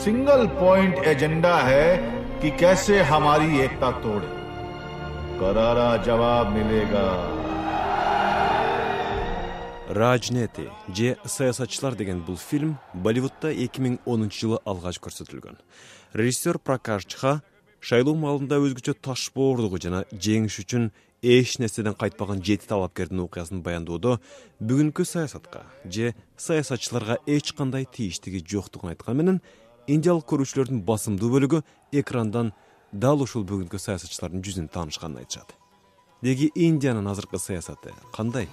Single point agenda है कि कैसे हमारी एकता तोड़े। करारा जवाब मिलेगा। Rajneti же саясатчылар деген бул фильм Болливудта 2010 жылы алгач көрсөтүлгөн. Режиссер Пракаш Жха шайлоо маалында өзгөчө ташбоордугу жана жеңиш үчүн эч нерседен кайтпаган 7 талапкердин окуясын баяндоодо бүгүнкү саясатка же саясатчыларга эч кандай тийиштиги жоктугун айткан менен индиялык көрүүчүлөрдүн басымдуу бөлүгү экрандан дал ушул бүгүнкү саясатчылардын жүзүн таанышканын айтышат. Деги Индиянын азыркы саясаты кандай?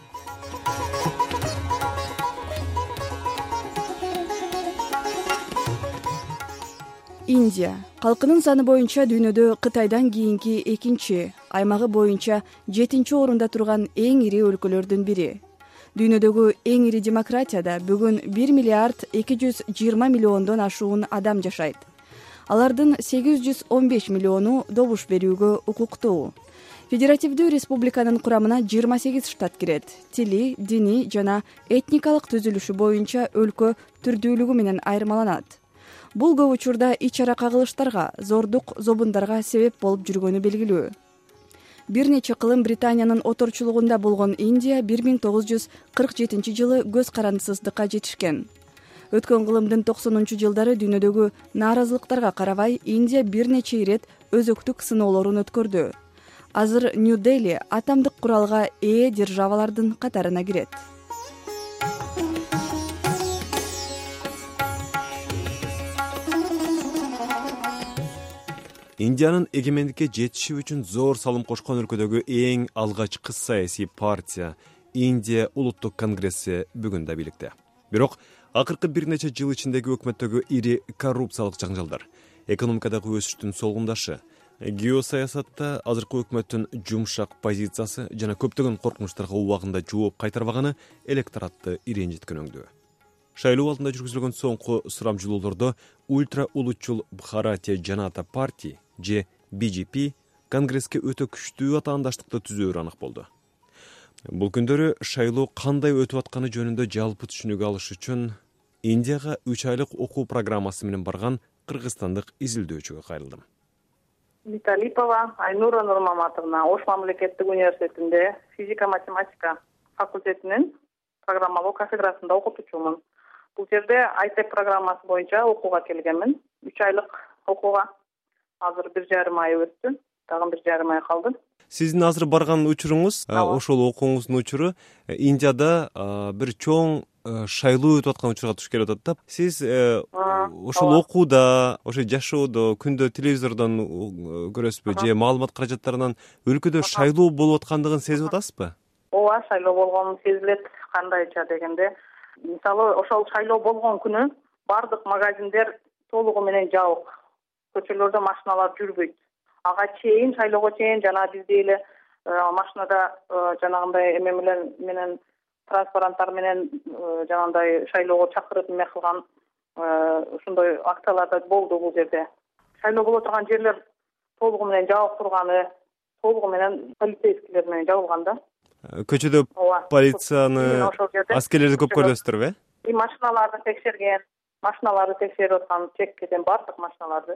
Индия калкынын саны боюнча дүйнөдө Кытайдан кийинки экинчи, аймагы боюнча 7-чи орунда турган эң ири өлкөлөрдүн бири. Дүйнөдөгү эң ири демократияда бүгүн 1 миллиард 220 миллиондон ашуун адам жашайт. Алардын 815 миллиону добуш берүүгө укуктуу. Федеративдүү республиканын курамына 28 штат кирет. Тили, дини жана этникалык түзүлүшү боюнча өлкө түрдүүлүгү менен айырмаланат. Бул көп учурда ич-ара кагылыштарга, зордук зобундарга себеп болуп жүргөнү белгилүү. Бир нече кылым Британиянын оторчулугунда болгон Индия 1947 жылы көз карандысыздыкка жетишкен. Өткөн кылымдын 90-жылдары дүйнөдөгү нааразылыктарга карабай, Индия бир нече ирет өзөктүк сыноолорун өткөрдү. Азыр Нью-Дели атомдук куралга ээ державалардын катарына кирет. Индиянын эгемендикке жетиши үчүн зор салым кошкон өлкөдөгү эң алгачкы саясий партия Индия улуттук конгресси бүгүн да бийликте. Бирок акыркы бир нече жыл ичиндеги өкмөттөгү ири коррупциялык жаңжалдар, экономикадагы өсүштүн солгундашы, геосаясатта азыркы өкмөттүн жумшак позициясы жана көптөгөн коркунучтарга убагында жооп кайтарбаганы электоратты иренжиткөн. Шайлоо алдында жүргүзүлгөн соңку сурамжылоолордо ультра улутчул Бхаратия Жаната партия же BJP конгресске өтө күчтүү атаандаштыкты түзөөрү анык болду. Бул күндөрү шайлоо кандай өтүп атканы жөнүндө жалпы түшүнүк алыш үчүн Индияга 3 айлык окуу программасы менен барган кыргызстандык изилдөөчүгө кайрылдым. Миталипова Айнура Нурмаматовна Ош мамлекеттик университетинде физика-математика факультетинин программалоо кафедрасында окутуучумун. Бул жерде АйТек программасы боюнча окууга келгенмин. 3 айлык окууга. Азыр 1,5 ай өттү. Дагы 1,5 ай калды. Сиздин азыр барган учуруңуз, ошол окууңуздун учуру Индияда бир чоң шайлоо өтүп аткан учурга туш келип атат да. Сиз ошол окууда, ошо жашоодо, күндө телевизордон көрөсүзбү же маалымат каражаттарынан өлкөдө шайлоо болуп аткандыгын сезип атасызбы? Ооба, шайлоо болгону сезилет. Кандайча дегенде, мисалы ошол шайлоо болгон күнү бардык магазиндер толугу менен жабык. Көчөлөрдө машиналар жүрбөйт. Ага чейин, шайлоого чейин жана бизде эле машинада жанагындай эме менен транспаранттар менен жанагындай шайлоого чакырып эме кылган ушундай акциялар болду бул жерде. Шайлоо боло турган жерлер толугу менен жабык турганы, толугу менен полицейскийлер менен жабылган да. Көчөдө полицияны, аскерлерди көп көрдүңүздөрбү? Машиналарды текшерген, машиналарды текшерип аткан чеккеден бардык машиналарды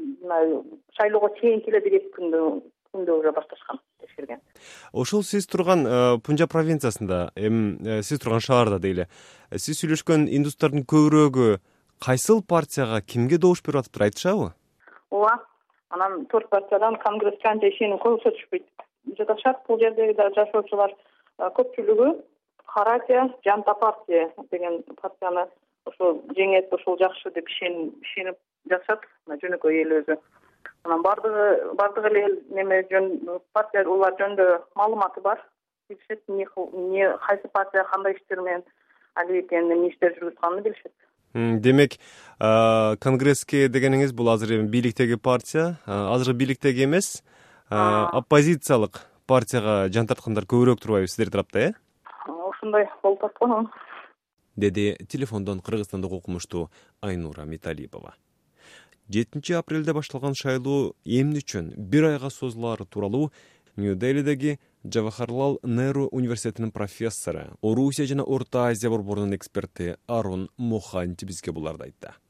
шайлоого чейин келе бирет күндө уже башташкан текшерген. Ошол сиз турган Пунджаб провинциясында, сиз турган шаарда дейли. Сиз сүйлөшкөн индустардын көбүрөөгү кайсыл партияга, кимге добуш берип атыптыр, айтышабы? Ооба. Анан 4 партиядан конгресске анча ишеним көрсөтүшпөйт. Жатышат бул жердеги жашоочулар көпчүлүгү Бхаратия Жанта партия деген партияны ошо жеңет, ошол жакшы деп ишенип жашат, жөнөкөй эл өзү. Анан бардыгы эл неме партия улар жөнүндө маалыматы бар. Билишет, кайсы партия кандай иштер менен али экенин, эмне иштер жүргүзүп атканын билишет. Демек, конгресске дегениңиз бул азыр бийликтеги партия, азыр бийликтеги эмес, оппозициялык партияга жан тарткандар көбүрөөк турбайбы сиздер тарапта, Ошондой болуп аткан. Деди телефондон кыргызстандык окумуштуу Айнура Миталипова. 7 апрелде башталган шайлоо эмне үчүн 1 айга созулаары тууралуу Нью-Делидеги Джавахарлал Неру университетинин профессору, Орусия жана Орто Азия борборунун эксперти Арун Моханти бизге буларды айтты.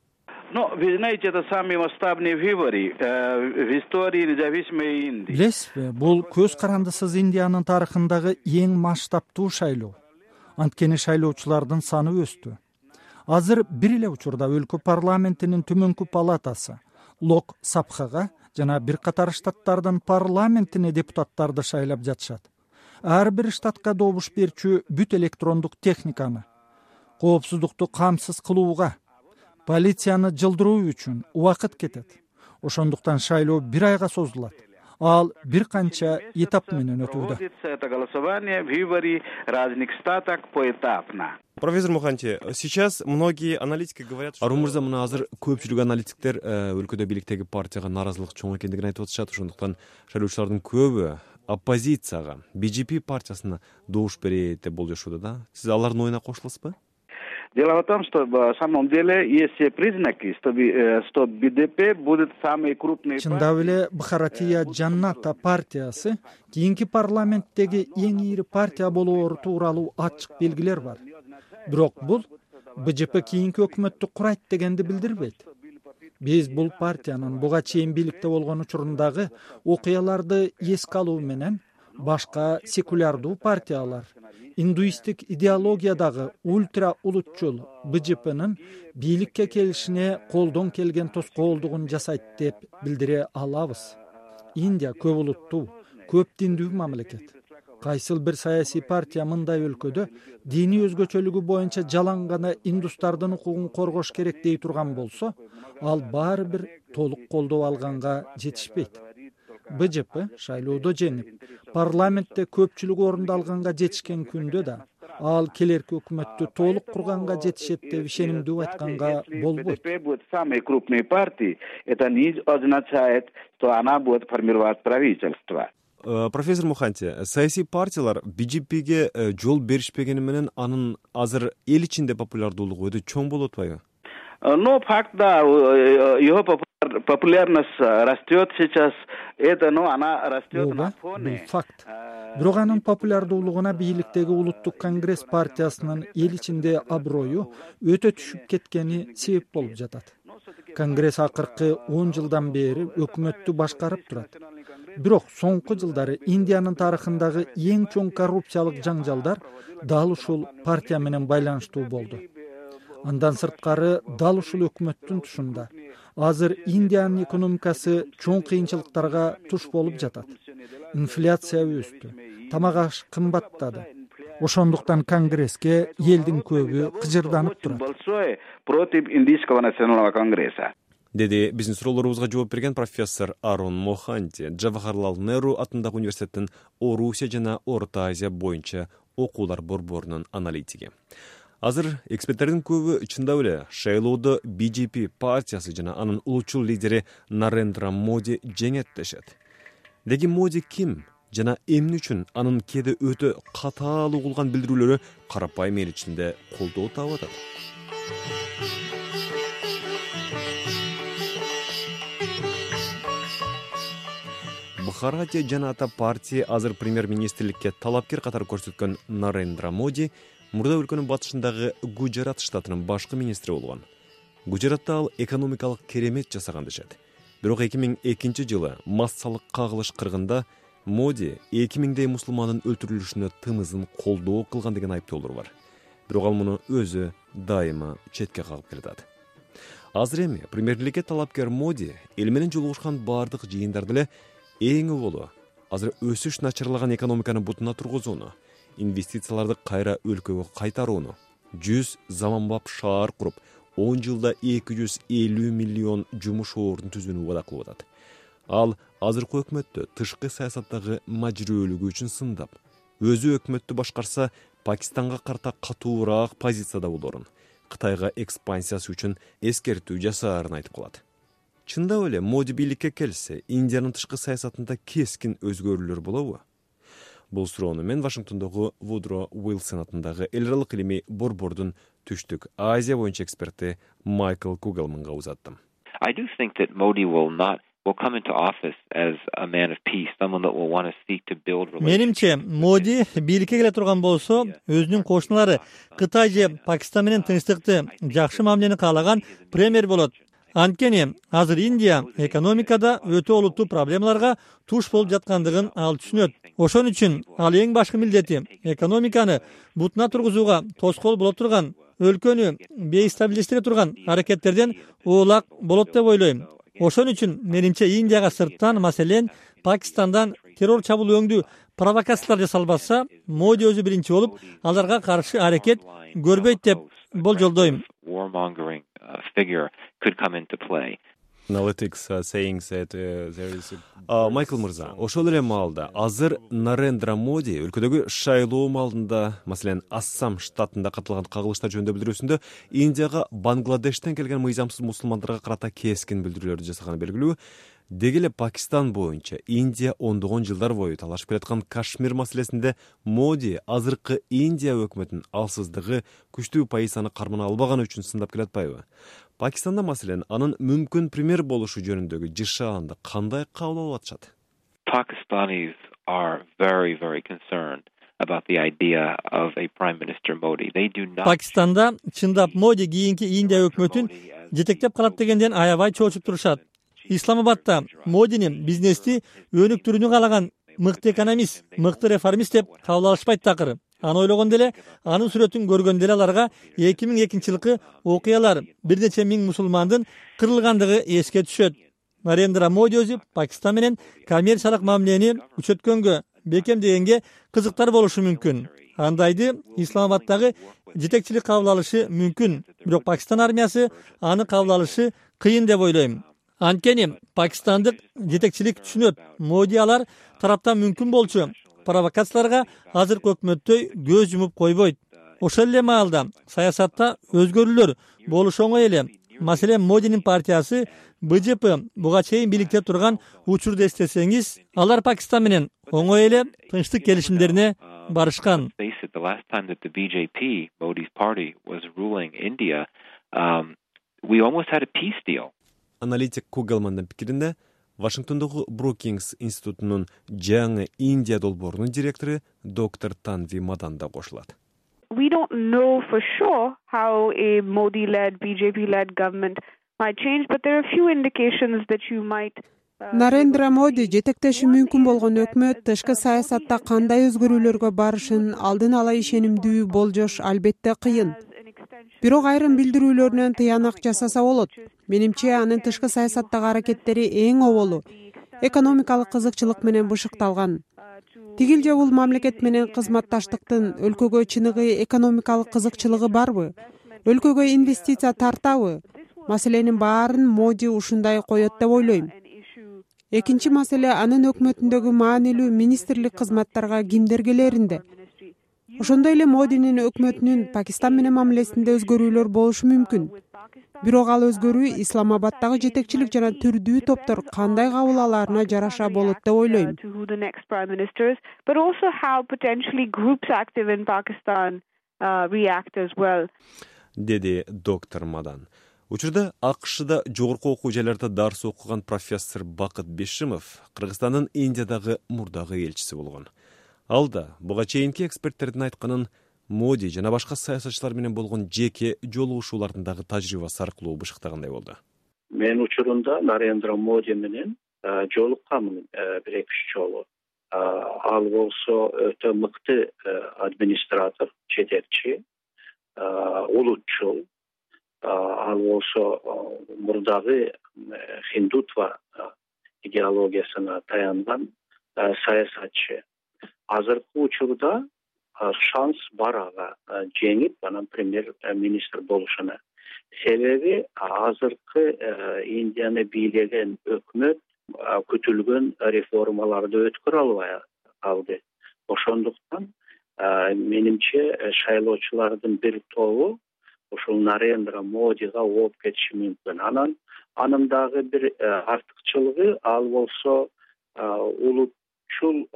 No, знаете, это самые масштабные выборы в истории независимой Индии. Билесизби, бул көз карандысыз Индиянын тарыхындагы эң масштабтуу шайлоо. Анткени шайлоочулардын саны өстү. Азыр бир эле учурда өлкө парламентинин төмөнкү палатасы Лок Сабхага жана бир катар штаттардын парламентине депутаттарды шайлап жатышат. Ар бир штатка добуш берчү бүт электрондук техниканы, коопсуздукту камсыз кылууга, полицияны жылдыруу үчүн убакыт кетет. Ошондуктан шайлоо бир айга созулат. Ал бир канча этап менен өтүүдө. Это голосование, выборы разных штатах поэтапно. Профессор Муханти, сейчас многие аналитики говорят, что Арумурза мына азыр көпчүлүк аналитиктер өлкөдө бийликтеги партияга наразылык чоң экендигин айтып атышат. Ошондуктан шайлоочулардын көбү оппозицияга, BJP партиясына добуш берет деп болжошууда да. Сиз алардын оюна кошуласызбы? Дело в том, что в самом деле есть признаки, что БДП будет самый крупный. Чындап эле Бхаратия Жанната партиясы кийинки парламенттеги эң ири партия болоору тууралуу ачык белгилер бар. Бирок бул БЖП кийинки өкмөттү курайт дегенди билдирбейт. Биз бул партиянын буга чейин бийликте болгон учурундагы окуяларды эске алуу менен башка секулярдуу партиялар индуистик идеологиядагы ультра улутчул БЖПнын бийликке келишине колдон келген тоскоолдугун жасайт деп билдире алабыз. Индия көп улуттуу, көп диндүү мамлекет. Кайсыл бир саясий партия мындай өлкөдө диний өзгөчөлүгү боюнча жалаң гана индустардын укугун коргош керек дей турган болсо, ал баары бир толук колдоо алганга жетишпейт. БЖП шайлоодо жеңип, парламентте көпчүлүк орунду алганга жетишкен күндө да ал келерки өкмөттү толук курганга жетишет деп ишенимдүү айтканга болбойт. БДП будет самой крупной партией. Это не означает, что она будет формировать правительство. Профессор Муханти, саясий партиялар BJP'ге жол беришпегени менен анын азыр эл ичинде популярдуулугу өтө чоң болуп атпайбы? Но факт, да, его популярность растет сейчас. Это, она растет на фоне. Бул факт. Бирок анын популярдуулугуна бийликтеги Улуттук конгресс партиясынын эл ичинде аброю өтө түшүп кеткени себеп болуп жатат. Конгресс акыркы 10 жылдан бери өкмөттү башкарып турат. Бирок соңку жылдары Индиянын тарыхындагы эң чоң коррупциялык жаңжалдар дал ушул партия менен байланыштуу болду. Андан сырткары дал ушул өкмөттүн тушунда азыр Индиянын экономикасы чоң кыйынчылыктарга туш болуп жатат. Инфляция өстү, тамак аш кымбаттады. Ошондуктан Конгресске элдин көбү кыжырданып турат. Против Индийского национального конгресса. Деди биздин суроолорубузга жооп берген профессор Арун Моханти, Джавахарлал Неру атындагы университеттин Орусия жана Орто Азия боюнча окуулар борборунун аналитиги. Азыр эксперттердин көбү чындап эле шайлоодо BJP партиясы жана анын улутчул лидери Нарендра Моди жеңет дешет. Деги Моди ким жана эмне үчүн анын кээде өтө катаал угулган билдирүүлөрү карапайым эл ичинде колдоо таап атат? Бхаратия Жаната партия азыр премьер-министрликке талапкер катары көрсөткөн Нарендра Моди мурда өлкөнүн батышындагы Гуджарат штатынын башкы министри болгон. Гуджаратта ал экономикалык керемет жасаган дешет. Бирок 2002 жылы массалык кагылыш кыргында Моди 2000дей мусулмандын өлтүрүлүшүнө тынызын колдоо кылган деген айыптоолор бар. Бирок ал муну өзү дайыма четке кагып келатат. Азыр эми премьерликке талапкер Моди эл менен жолугушкан бардык жыйындарды эле эң болу азыр өсүш начарлаган экономиканы бутуна тургузууну, инвестицияларды кайра өлкөгө кайтарууну, 100 заманбап шаар куруп, 10 жылда 250 миллион жумуш ордун түзүүнү убада кылып атат. Ал азыркы өкмөттү тышкы саясаттагы мажбүрөлүгү үчүн сындап, өзү өкмөттү башкарса Пакистанга карта катуураак позицияда болорун, Кытайга экспансиясы үчүн эскертүү жасаарын айтып калат. Чындап эле Моди бийликке келсе, Индиянын тышкы саясатында кескин өзгөрүүлөр болобу? Бул суроону мен Вашингтондогу Вудро Уилсон атындагы эл аралык илимий борбордун Түштүк Азия боюнча эксперти Майкл Кугелманга узаттым. I do think that Modi will come into office as a man of peace, someone that will want to seek to build relationships. Менимче, Моди бийликке келе турган болсо, өзүнүн кошуналары Кытай же Пакистан менен тынчтыкты, жакшы мамилени каалаган премьер болот. Анткени азыр Индия экономикада өтө олуттуу проблемаларга туш болуп жаткандыгын ал түшүнөт. Ошон үчүн ал эң башкы милдети экономиканы бутуна тургузууга тоскоол боло турган, өлкөнү бейстабилдештире турган аракеттерден улак болот деп ойлойм. Ошон үчүн менимче Индияга сырттан, маселен Пакистандан террор чабуул өңдүү провокациялар жасалбаса, Моди өзү биринчи болуп аларга каршы аракет көрбөйт деп болжолдойм. Analytics saying that there is Майкл мырза, ошол эле маалда азыр Нарендра Моди өлкөдөгү шайлоо маалында, маселен Ассам штатында катылган кагылыштар жөнүндө билдирүүсүндө Индияга Бангладештен келген мыйзамсыз мусулмандарга карата кескин билдирүүлөрдү жасаганы белгилүү. Деги эле Пакистан боюнча Индия ондогон жылдар бою талашып келаткан Кашмир маселесинде Моди азыркы Индия өкмөтүнүн алсыздыгы, күчтүү позицияны кармана албаганы үчүн сындап келатпайбы? Пакистанда маселен анын мүмкүн премьер болушу жөнүндөгү жышаанды кандай кабыл алып атышат? Pakistanis are very, very concerned about the idea of a Prime Minister Modi. They do not. Пакистанда чындап Моди кийинки Индия өкмөтүн жетектеп калат дегенден аябай чоочуп турушат. Исламабадта Модинин бизнести өнүктүрүүнү каалаган мыкты экономист, мыкты реформист деп кабыл алышпайт такыр. Аны ойлогондо эле, анын сүрөтүн көргөндө эле аларга 2002-жылкы окуялар бир нече миң мусулмандын кырылгандыгы эске түшөт. Нарендра Моди өзү Пакистан менен коммерциялык мамилени күчөткөнгө, бекемдегенге кызыктар болушу мүмкүн. Андайды Исламабадтагы жетекчилик кабыл алышы мүмкүн, бирок Пакистан армиясы аны кабыл алышы кыйын деп ойлойм. Анткени пакистандык жетекчилик түшүнөт, Моди алар тараптан мүмкүн болчу провокацияларга азыркы өкмөттөй көз жумуп койбойт. Ошол эле маалда саясатта өзгөрүүлөр болушу оңой эле. Маселен, Модинин партиясы БЖП буга чейин бийликте турган учурду эстесеңиз, алар Пакистан менен оңой эле тынчтык келишимдерине барышкан. The last time that the BJP, Modi's party, was ruling India, we almost had a peace deal. Аналитик Кугалмандын пикиринде, Вашингтондогу Брукингс институтунун жаңы Индия долбоорунун директору доктор Танви Мадан да кошулат. We don't know for sure how a Modi-led, BJP-led government might change, but there are a few indications that you might. Нарендра Моди жетектеши мүмкүн болгон өкмөт тышкы саясатта кандай өзгөрүүлөргө барышын алдын ала ишенимдүү болжош албетте кыйын. Бирок айрым билдирүүлөрүнөн тыянак жасаса болот. Менимче анын тышкы саясаттагы аракеттери эң оболу экономикалык кызыкчылык менен бышыкталган. Тигил же бул мамлекет менен кызматташтыктын өлкөгө чыныгы экономикалык кызыкчылыгы барбы? Өлкөгө инвестиция тартабы? Маселенин баарын Моди ушундай коет деп ойлойм. Экинчи маселе анын өкмөтүндөгү маанилүү министрлик кызматтарга кимдер келеринде. Ошондой эле Модинин өкмөтүнүн Пакистан менен мамилесинде өзгөрүүлөр болушу мүмкүн. Бирок ал өзгөрүү Исламабадтагы жетекчилик жана түрдүү топтор кандай кабыл алаарына жараша болот деп ойлойм. But also how potentially groups active in Pakistan react as well. Деди доктор Мадан. Учурда АКШда жогорку окуу жайларда дарс окуган профессор Бакыт Бешимов Кыргызстандын Индиядагы мурдагы элчиси болгон. Алда буга чейинки эксперттердин айтканын Моди жана башка саясатчылар менен болгон жеке жолугушуулардагы тажрыйбасы аркылуу бышыктагандай болду. Мен учурунда Нарендра Моди менен жолукканмын бир эки жолу. Ал болсо өтө мыкты администратор, жетекчи, улутчул. Ал болсо мурдагы хиндутва идеологиясына таянган саясатчы. Азыркы учурда шанс бар ага жеңип анан премьер-министр болушуна. Себеби азыркы Индияны бийлеген өкмөт күтүлгөн реформаларды өткөрө албай калды. Ошондуктан менимче шайлоочулардын бир тобу ушул Нарендра Модига ооп кетиши мүмкүн. Анын дагы бир артыкчылыгы ал болсо улутчул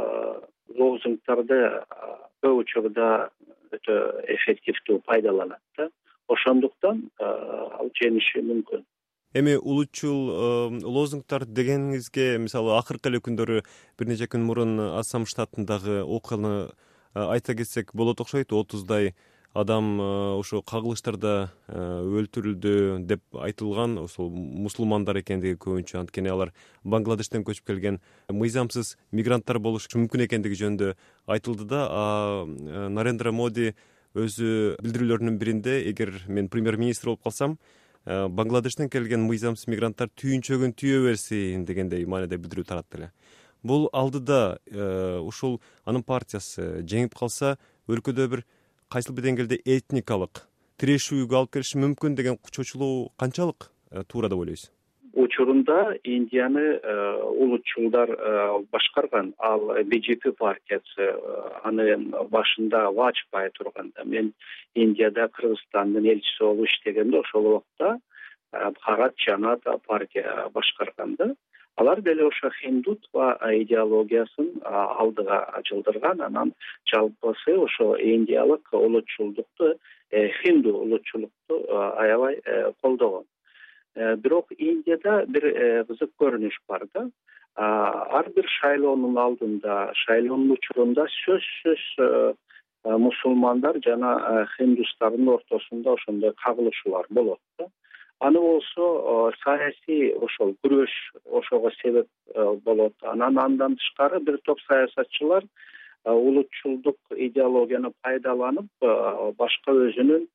лозунгтарды көп учурда өтө эффективдүү пайдаланат да. Ошондуктан ал жеңиши мүмкүн. Эми улутчул лозунгтар дегениңизге, мисалы, акыркы эле күндөрү бир нече күн мурун Ассам штатындагы окуяны айта кетсек болот окшойт. 30дай адам ошо кагылыштарда өлтүрүлдү деп айтылган ошол мусулмандар экендиги көбүнчө, анткени алар Бангладештен көчүп келген мыйзамсыз мигранттар болушу мүмкүн экендиги жөнүндө айтылды да. Нарендра Моди өзү билдирүүлөрүнүн биринде, эгер мен премьер-министр болуп калсам, Бангладештен келген мыйзамсыз мигранттар түйүнчөгүн түйө берсин дегендей мааниде билдирүү таратты эле. Бул алдыда ушул анын партиясы жеңип калса, өлкөдө бир кайсыл бир деңгээлде этникалык тирешүүгө алып келиши мүмкүн деген чочулуу канчалык туура деп ойлойсуз? Учурунда Индияны улутчулдар башкарган, ал BJP партиясы, анын башында Ваджпай турганда, мен Индияда Кыргызстандын элчиси болуп иштегенде ошол убакта Бхарат Жаната партия башкарганда, алар деле ошо хиндутва идеологиясын алдыга жылдырган. Анан жалпысы ошо индиялык улутчулдукту, хинду улутчулукту аябай колдогон. Бирок Индияда бир кызык көрүнүш бар да. Ар бир шайлоонун алдында, шайлоонун учурунда сөзсүз мусулмандар жана хиндустардын ортосунда ошондой кагылышуулар болот да. Аны болсо саясий ошол күрөш ошого себеп болот. Андан тышкары бир топ саясатчылар улутчулдук идеологияны пайдаланып, башка өзүнүн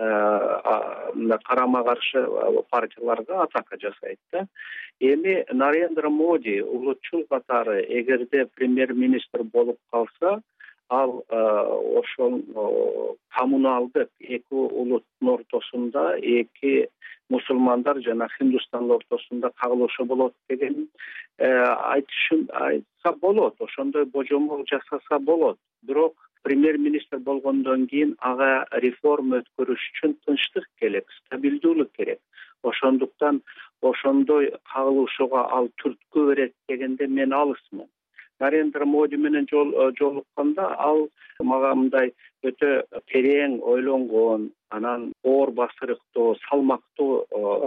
карама каршы партияларга атака жасайт да. Эми Нарендра Моди улутчул катары эгерде премьер-министр болуп калса, ал ошол коммуналдык эки улуттун ортосунда, эки мусулмандар жана хиндустандын ортосунда кагылышы болот деген айтса болот, ошондой божомол жасаса болот. Бирок премьер-министр болгондон кийин ага реформа өткөрүш үчүн тынчтык керек, стабилдүүлүк керек. Ошондуктан ошондой кагылышууга ал түрткү берет дегенде мен алысмын. Нарендра Моди менен жолукканда ал мага мындай өтө терең ойлонгон, анан оор басырыктуу, салмактуу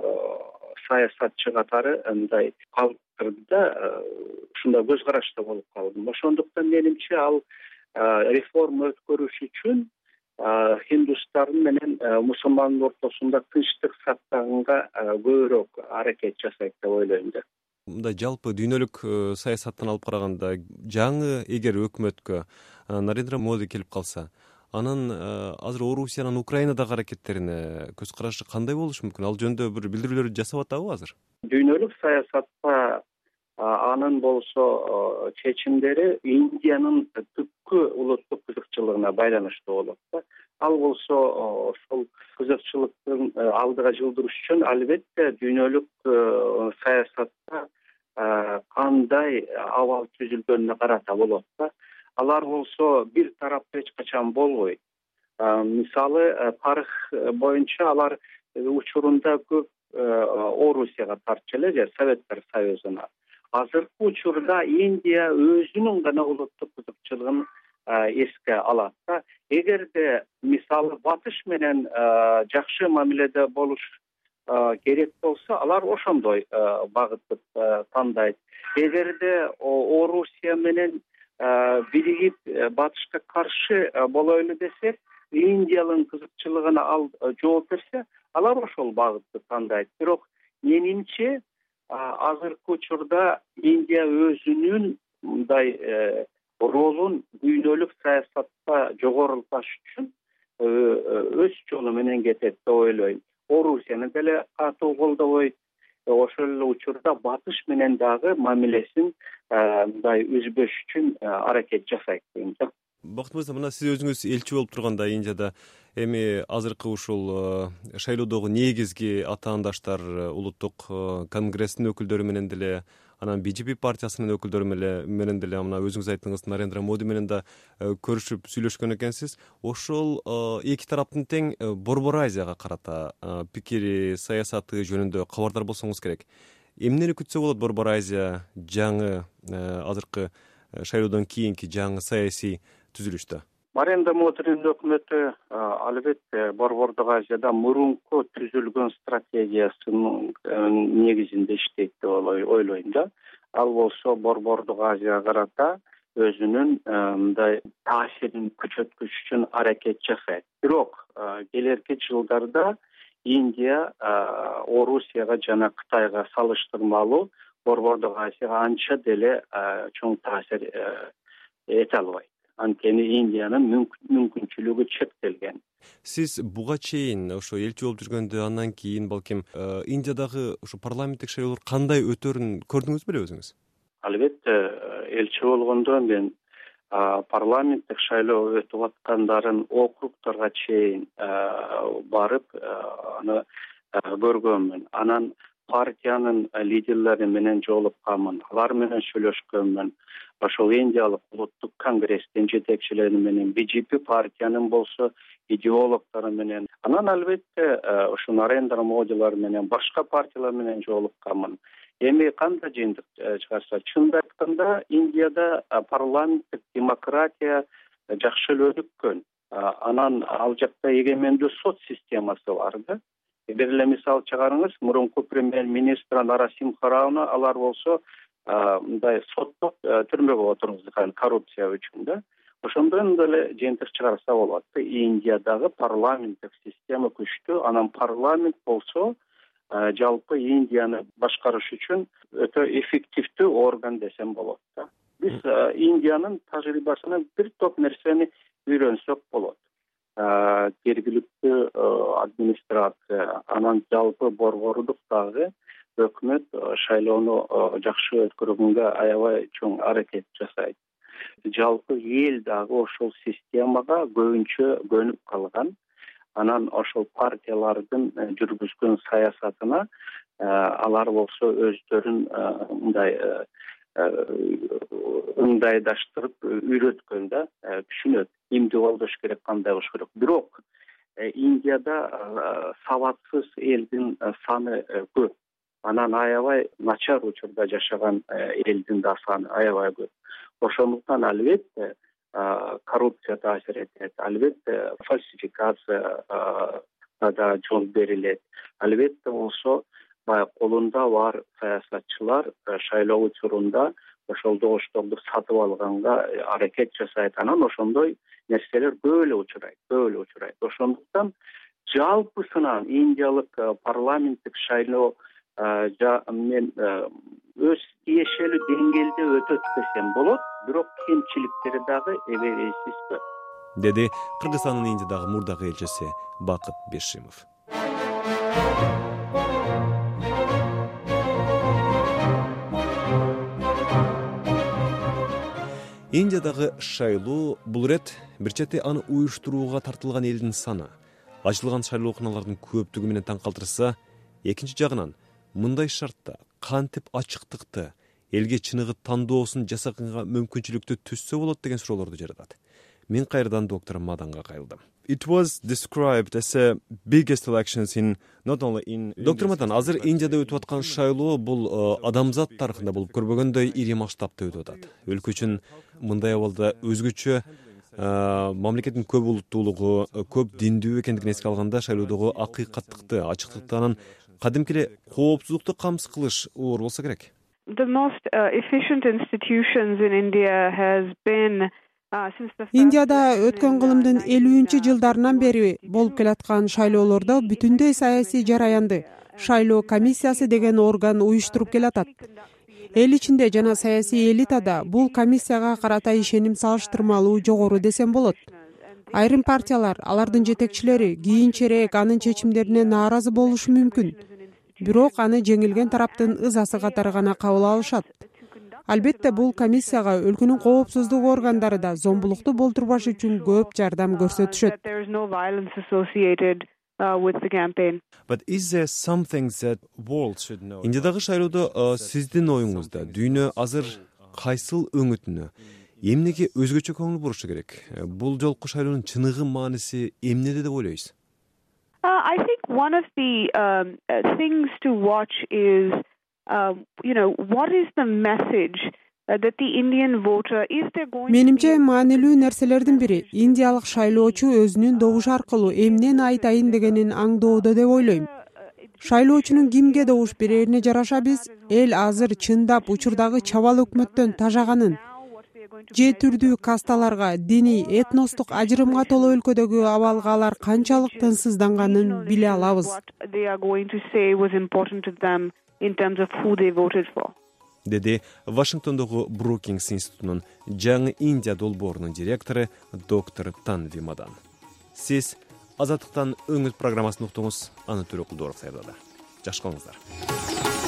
саясатчы катары мындай калыптырды да, ушундай көз карашта болуп калдым. Ошондуктан менимче ал реформа өткөрүш үчүн хиндустардын менен мусулмандын ортосунда тынчтык сактаганга көбүрөөк аракет жасайт деп ойлойм да. Мындай жалпы дүйнөлүк саясаттан алып караганда, жаңы эгер өкмөткө Нарендра Моди келип калса, анын азыр Орусиянын Украинадагы аракеттерине көз карашы кандай болушу мүмкүн? Ал жөнүндө бир билдирүүлөр жасап атабы азыр? Дүйнөлүк саясатта анын болсо чечимдери Индиянын түпкү улуттук кызыкчылыгына байланыштуу болот да. Ал болсо ошол кызыкчылыктын алдыга жылдырыш үчүн албетте дүйнөлүк саясатта кандай абал түзүлгөнүнө карата болот да. Алар болсо бир тараптуу эч качан болбойт. Мисалы, тарых боюнча алар учурунда көп Орусияга тартчу эле же Советтер Союзуна. Азыркы учурда Индия өзүнүн гана улуттук кызыкчылыгын эске алат да. Эгерде мисалы Батыш менен жакшы мамиледе болуш керек болсо, алар ошондой багытты тандайт. Эгерде Орусия менен биригип Батышка каршы болойлу десек, Индиянын кызыкчылыгына ал жооп берсе, алар ошол багытты тандайт. Бирок менимче азыркы учурда Индия өзүнүн мындай ролун дүйнөлүк саясатта жогорулташ үчүн өз жолу менен кетет деп ойлойм. Орусияны деле катуу колдобойт. Ошол эле учурда Батыш менен дагы мамилесин мындай үзбөш үчүн аракет жасайт дейм да. Бакыт мырза, мына сиз өзүңүз элчи болуп турганда Индияда, эми азыркы ушул шайлоодогу негизги атаандаштар улуттук конгресстин өкүлдөрү менен деле, анан BJP партиясынын өкүлдөрү менен деле, мына өзүңүз айттыңыз, Нарендра Моди менен да көрүшүп сүйлөшкөн экенсиз. Ошол эки тараптын тең Борбор Азияга карата пикири, саясаты жөнүндө кабардар болсоңуз керек. Эмнени күтсө болот Борбор Азия жаңы азыркы шайлоодон кийинки жаңы саясий түзүлүштө? Нарендра Модинин өкмөтү албетте Борбордук Азияда мурунку түзүлгөн стратегиясынын негизинде иштейт деп ойлойм да. Ал болсо Борбордук Азияга карата өзүнүн мындай таасирин күчөткүч үчүн аракет жасайт. Бирок келерки жылдарда Индия Орусияга жана Кытайга салыштырмалуу Борбордук Азияга анча деле чоң таасир эте албайт. Анткени Индиянын мүмкүнчүлүгү чектелген. Сиз буга чейин ошо элчи болуп жүргөндө, андан кийин балким Индиядагы ошо парламенттик шайлоолор кандай өтөрүн көрдүңүз беле өзүңүз? Албетте, элчи болгондо мен парламенттик шайлоо өтүп аткандарын округторго чейин барып аны көргөнмүн. Анан партиянын лидерлери менен жолукканмын, алар менен сүйлөшкөнмүн. Ошол Индиялык улуттук конгресстин жетекчилери менен, BJP партиянын болсо идеологдору менен. Анан албетте ошо Нарендра Модилар менен, башка партиялар менен жолукканмын. Эми кандай жыйынтык чыгарса, чынын айтканда Индияда парламенттик демократия жакшы эле өнүккөн. Анан ал жакта эгемендүү сот системасы бар да. Бир эле мисал чыгарыңыз, мурунку премьер-министр Нарасимха Рауну алар болсо мындай соттоп түрмөгө отургузган коррупция үчүн да. Ошондон деле жыйынтык чыгарса болот. Индиядагы парламенттик система күчтүү, анан парламент болсо жалпы Индияны башкарыш үчүн өтө эффективдүү орган десем болот да. Биз Индиянын тажрыйбасынан бир топ нерсени үйрөнсөк болот. Жергиликтүү администрация, анан жалпы борбордук дагы өкмөт шайлоону жакшы өткөргөнгө аябай чоң аракет жасайт. Жалпы эл дагы ошол системага көбүнчө көнүп калган. Анан ошол партиялардын жүргүзгөн саясатына алар болсо өздөрүн мындай ыңгайдаштырып үйрөткөн да, түшүнөт эмне болуш керек, кандай болуш керек. Бирок Индияда сабатсыз элдин саны көп. Анан аябай начар учурда жашаган элдин да саны аябай көп. Ошондуктан албетте коррупция таасир этет, албетте фальсификация да жол берилет. Албетте болсо колунда бар саясатчылар шайлоо учурунда ошол добушторду сатып алганга аракет жасайт. Анан ошондой нерселер көп эле учурайт. Ошондуктан жалпысынан индиялык парламенттик шайлоо мен өз тиешелүү деңгээлде өтөт десем болот, бирок кемчиликтери дагы эбегейсиз көп, деди Кыргызстандын Индиядагы мурдагы элчиси Бакыт Бешимов. Индиядагы шайлоо бул ирет бир чети аны уюштурууга тартылган элдин саны, ачылган шайлоокуналардын көптүгү менен таң калтырса, экинчи жагынан мындай шартта кантип ачыктыкты, элге чыныгы тандоосун жасаганга мүмкүнчүлүктү түзсө болот деген суроолорду жаратат. Мен кайрадан доктор Маданга кайрылдым. It was described as the biggest elections in not only in Доктор Мадан, азыр Индияда өтүп аткан шайлоо бул адамзат тарыхында болуп көрбөгөндөй ири масштабта өтүп атат. Өлкө үчүн мындай абалда өзгөчө мамлекеттин көп улуттуулугу, көп диндүү экендигин эске алганда шайлоодогу акыйкаттыкты, ачыктыкты, анан кадимки эле коопсуздукту камсыз кылыш оор болсо керек. The most efficient institutions in India has been Индияда өткөн кылымдын 50-жылдарынан бери болуп келаткан шайлоолордо бүтүндөй саясий жараянды шайлоо комиссиясы деген орган уюштуруп келатат. Эл ичинде жана саясий элитада бул комиссияга карата ишеним салыштырмалуу жогору десем болот. Айрым партиялар, алардын жетекчилери кийинчерээк анын чечимдерине нааразы болушу мүмкүн. Бирок аны жеңилген тараптын ызасы катары гана кабыл алышат. Албетте бул комиссияга өлкөнүн коопсуздук органдары да зомбулукту болтурбаш үчүн көп жардам көрсөтүшөт. Индиядагы шайлоодо сиздин оюңузда дүйнө азыр кайсыл өңүтүнө, эмнеге өзгөчө көңүл бурушу керек? Бул жолку шайлоонун чыныгы мааниси эмнеде деп ойлойсуз? I think one of the things to watch is what is the message that the Indian voter is there going. Менимче маанилүү нерселердин бири индиялык шайлоочу өзүнүн добушу аркылуу эмнени айтайын дегенин аңдоодо деп ойлойм. Шайлоочунун кимге добуш берерине жараша биз эл азыр чындап учурдагы чабал өкмөттөн тажаганын, же түрдүү касталарга, диний, этностук ажырымга толо өлкөдөгү абалга алар канчалык тынчсызданганын биле алабыз. Деди Вашингтондогу Брукингс институтунун жаңы Индия долбоорунун директору доктор Танви Мадан. Сиз Азаттыктан өңүт программасын уктуңуз, аны Төрөкулдоров даярдады. Жакшы болуңуздар.